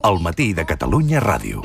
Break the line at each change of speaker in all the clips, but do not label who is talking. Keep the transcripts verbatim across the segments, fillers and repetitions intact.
Al matí de Catalunya Ràdio.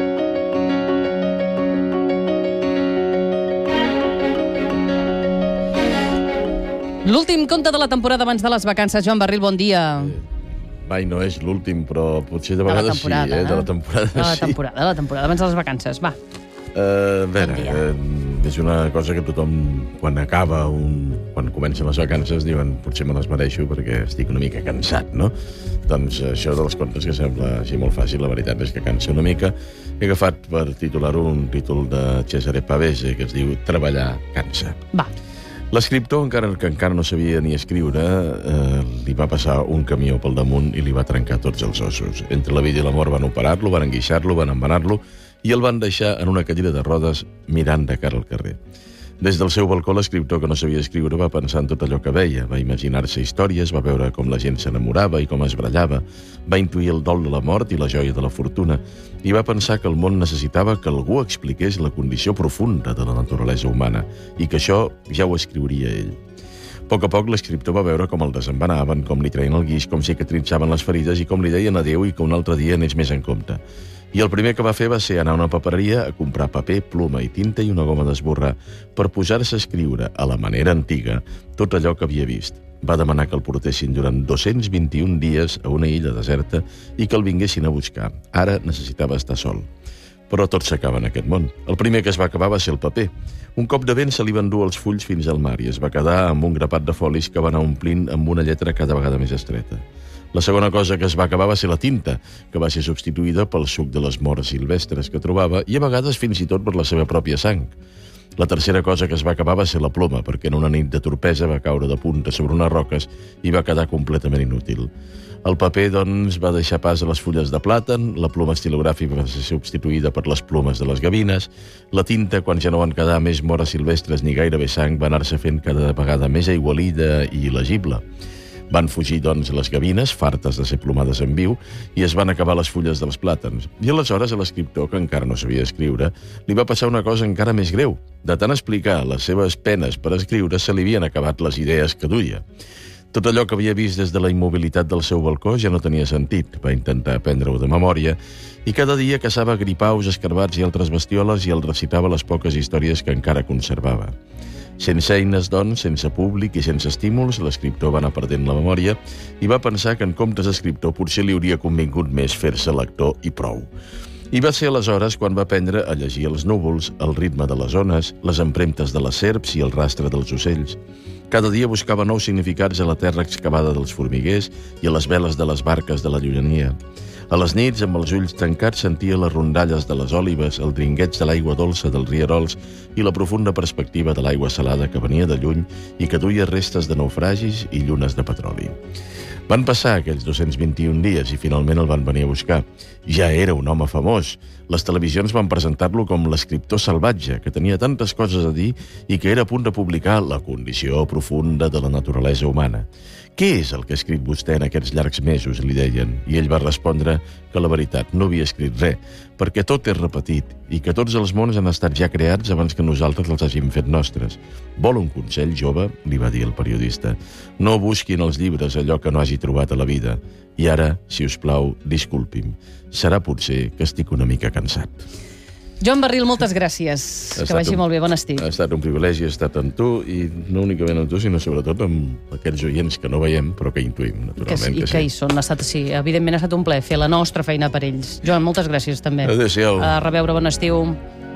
L'últim conte de la temporada abans de les vacances. Joan Barril, bon dia.
Mai no és l'últim, però potser de vegades sí, eh? De la temporada,
de la
sí.
temporada, de la temporada abans de les vacances, va.
Uh, a veure, uh, és una cosa que tothom, quan acaba, un, quan comencen les vacances, diuen potser me les mereixo perquè estic una mica cansat, no? Doncs això dels contes que sembla així molt fàcil, la veritat és que cansa una mica. He agafat per titular-ho un títol de Cesare Pavese que es diu Treballar cansa.
Va.
L'escriptor, encara que encara no sabia ni escriure, eh, li va passar un camió pel damunt i li va trencar tots els ossos. Entre la vida i la mort van operar-lo, van enguixar-lo, van embanar-lo i el van deixar en una cadira de rodes mirant de cara al carrer. Des del seu balcó, l'escriptor, que no sabia escriure, va pensar en tot allò que veia, va imaginar-se històries, va veure com la gent s'enamorava i com es brallava, va intuir el dol de la mort i la joia de la fortuna, i va pensar que el món necessitava que algú expliqués la condició profunda de la naturalesa humana, i que això ja ho escriuria ell. A poc a poc, l'escriptor va veure com el desembanaven, com li treien el guix, com cicatritzaven les ferides i com li deien adéu i que un altre dia anés més en compte. I el primer que va fer va ser anar a una papereria a comprar paper, ploma i tinta i una goma d'esborrar per posar-se a escriure, a la manera antiga, tot allò que havia vist. Va demanar que el portessin durant dos-cents vint-i-un dies a una illa deserta i que el vinguessin a buscar. Ara necessitava estar sol. Però tot s'acaba en aquest món. El primer que es va acabar va ser el paper. Un cop de vent se li van dur els fulls fins al mar i es va quedar amb un grapat de folis que va anar omplint amb una lletra cada vegada més estreta. La segona cosa que es va acabar va ser la tinta, que va ser substituïda pel suc de les morts silvestres que trobava i a vegades fins i tot per la seva pròpia sang. La tercera cosa que es va acabar va ser la ploma, perquè en una nit de torpesa va caure de punta sobre unes roques i va quedar completament inútil. El paper, doncs, va deixar pas a les fulles de plàtan, la ploma estilogràfica va ser substituïda per les plomes de les gavines, la tinta, quan ja no van quedar més mores silvestres ni gairebé sang, va anar-se fent cada vegada més aigualida i il·legible. Van fugir, doncs, les gavines, fartes de ser plomades en viu, i es van acabar les fulles dels plàtans. I aleshores a l'escriptor, que encara no sabia escriure, li va passar una cosa encara més greu. De tant explicar les seves penes per escriure, se li havien acabat les idees que duia. Tot allò que havia vist des de la immobilitat del seu balcó ja no tenia sentit. Va intentar aprendre-ho de memòria i cada dia caçava gripaus, escarbats i altres bestioles i el recitava les poques històries que encara conservava. Sense eines, doncs, sense públic i sense estímuls, l'escriptor va anar perdent la memòria i va pensar que en comptes d'escriptor potser li hauria convingut més fer-se lector i prou. I va ser aleshores quan va aprendre a llegir els núvols, el ritme de les ones, les empremtes de les serps i el rastre dels ocells. Cada dia buscava nous significats a la terra excavada dels formiguers i a les veles de les barques de la llunyania. A les nits, amb els ulls tancats, sentia les rondalles de les òlibes, el dringueig de l'aigua dolça dels rierols i la profunda perspectiva de l'aigua salada que venia de lluny i que duia restes de naufragis i llunes de petroli. Van passar aquells dos-cents vint-i-un dies i finalment el van venir a buscar. Ja era un home famós. Les televisions van presentar-lo com l'escriptor salvatge, que tenia tantes coses a dir i que era a punt de publicar La condició profunda de la naturalesa humana. Què és el que ha escrit vostè en aquests llargs mesos, li deien, i ell va respondre que la veritat no havia escrit res, perquè tot és repetit i que tots els mons han estat ja creats abans que nosaltres els hàgim fet nostres. Vol un consell, jove? Li va dir el periodista. No busquin els llibres allò que no hagi trobat a la vida. I ara, si us plau, disculpi'm. Serà potser que estic una mica cansat.
Joan Barril, moltes gràcies. Que vagi
un,
molt bé, bon estiu.
Ha estat un privilegi estar amb tu, i no únicament amb tu, sinó sobretot amb aquests oients que no veiem, però que intuïm, naturalment.
Que sí,
que
I
sí.
que hi són. Ha estat, sí, evidentment ha estat un plaer fer la nostra feina per ells. Joan, moltes gràcies també.
Adéu-siau.
A reveure, bon estiu.